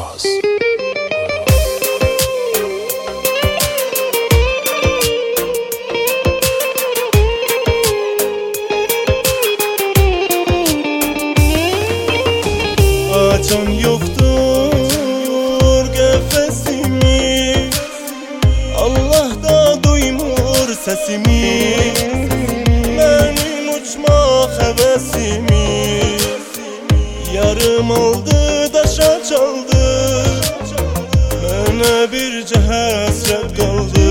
Oraz. Açan yoktur kefesimi, Allah da duymur sesimi. Benim uçma hevesimi yarım aldı, daşa çaldı. Mənə bircə həsrət qaldı,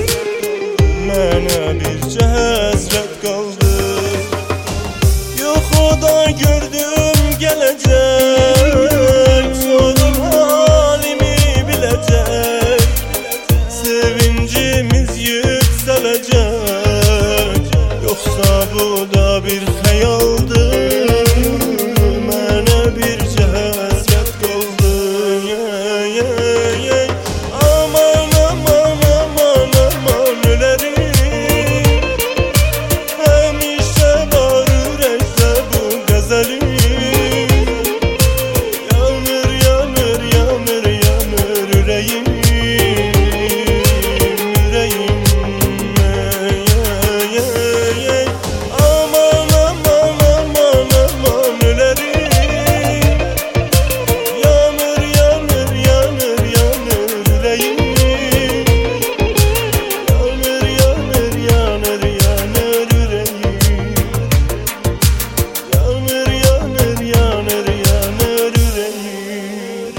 mənə bircə həsrət qaldı. Yox o da gördüm gələcək, sorun halimi biləcək. Sevincimiz yüksələcək, yoxsa bu da bir xəyaldır. Mənə bircə həsrət qaldı. Aman aman aman aman ölərim, həmişə var ürəkdə bu qəzəlim. Yanır yanır yanır yanır ürəyim, ürəyim. Aman aman aman aman ölərim, yanır yanır yanır yanır ürəyim. Yanır yanır yanır yanır ürəyim. Yanır yanır yanır yanır ürəyim.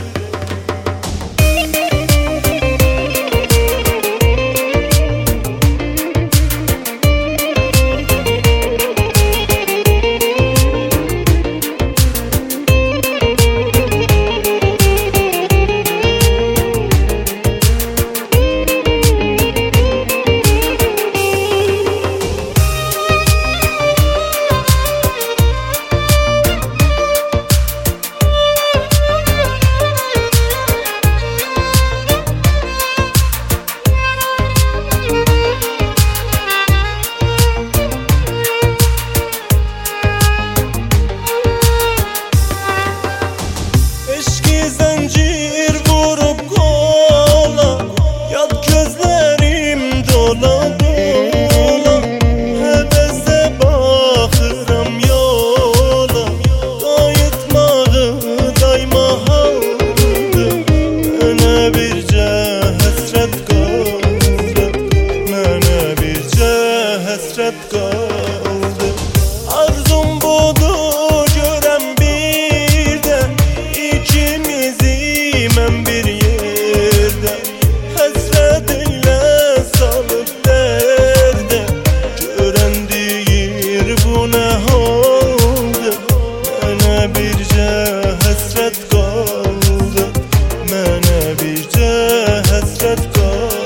Eşki zincir vurup kola, yat gözlerim dola dola. Hevese bakıram yola, dayıtmağı dayma haldı. Mənə bircə həsrət qaldı, mənə bircə həsrət qaldı. Arzum budur görəm birdən, İkimizi mən bir yerdə. Həsrət elə salıb dərdə, görən deyir bu nə haldır. Mənə bircə həsrət qaldı, mənə bircə həsrət qaldı.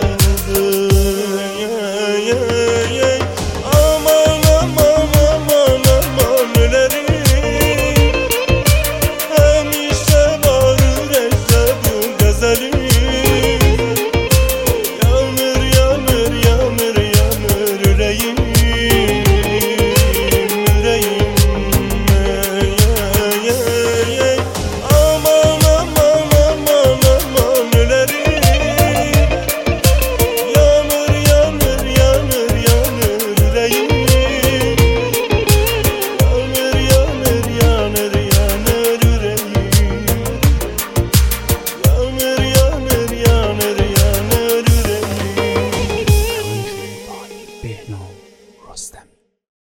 Aman aman aman aman ölərim, həmişə var ürəkdə bu qəzəlim. Yanır yanır yanır yanır ürəyim, ürəyim. Aman aman aman aman ölərim, yanır yanır yanır yanır ürəyim. Yanır yanır yanır yanır ürəyim. Yanır yanır yanır yanır ürəyim. Behno.